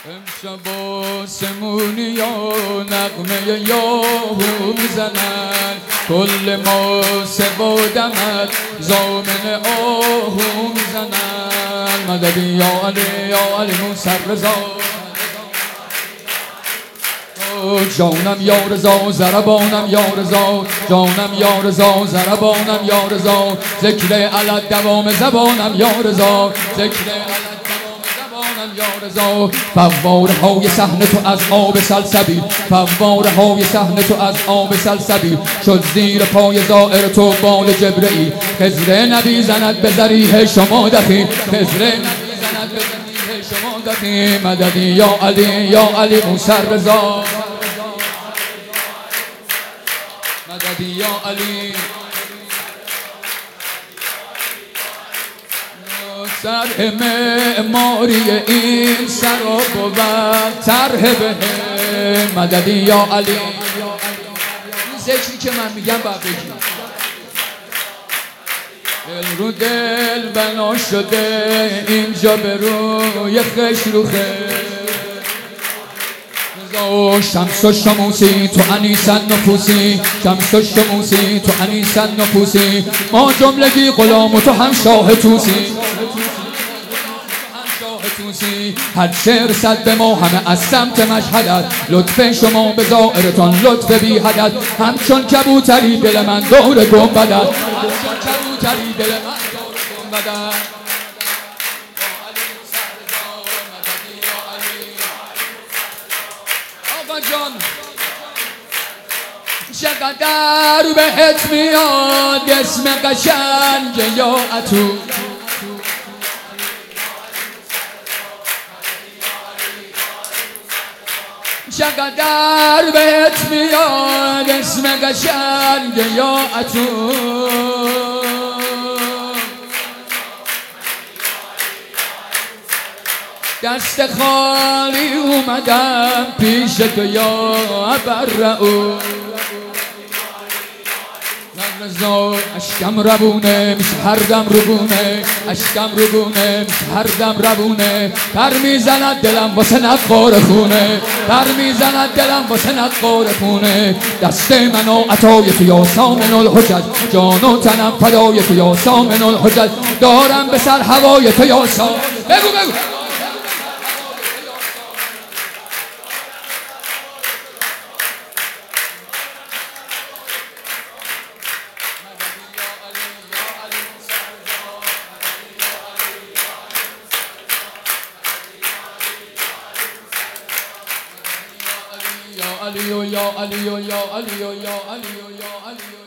امشب آسمونی یا نغمه یاهو میزنن، کل ماسه و دمت زامن آهو میزنن. مددی یا علی یا علی موسی رضا، جانم یا رضا ضربانم یا رضا، جانم یا رضا ضربانم یا رضا. ذکر علت دوام زبانم یا رضا، ذکر علت دوام زبانم یا رضا. فواره های صحنه تو از آب سلسبیل، فواره های صحنه تو از آب سلسبیل. شد زیر پای زائر تو بال جبرئیل، خضر نبی زند به ذریح شما دخیل، خضر نبی زند به ذریح شما دخیل. مددی یا علی یا علی موسی رضا، مددی یا علی. طرح معماری این سرا بود طرح به مددی یا علی. این ذکری که من میگم باید بگیم. دل رو دل بنا شده اینجا به روی خش رو شمس و شموسی تو انیسن نفوسی، شمس و شموسی تو انیسن نفوسی. ما جملگی غلام و تو هم شاه توسی، هر شعر صد به ما همه از سمت مشهدت. لطف شما به زائرتان لطف بی حدت، همچون کبوتری دل من دور گنبدت، همچون کبوتری دل من دور گنبدت. جان چقدر بهت میاد اسم قشنگ یا اتو، چقدر بهت میاد اسم قشنگ یا اتو. دست خالی اومدم پیش تو یا ابرعو، رضا اشکم روونه میشه هر دم روونه، اشکم روونه میشه هر دم روونه. پر میزند دلم واسه نقار خونه، پر میزند دلم واسه نقار خونه. دست من و عطای تو یا سامن الحجج، جان و تنم فدای تو یا سامن الحجج. دارم به سر هوای تو یا سامن. بگو بگو یا علی یا علی یا علی یا علی یا علی.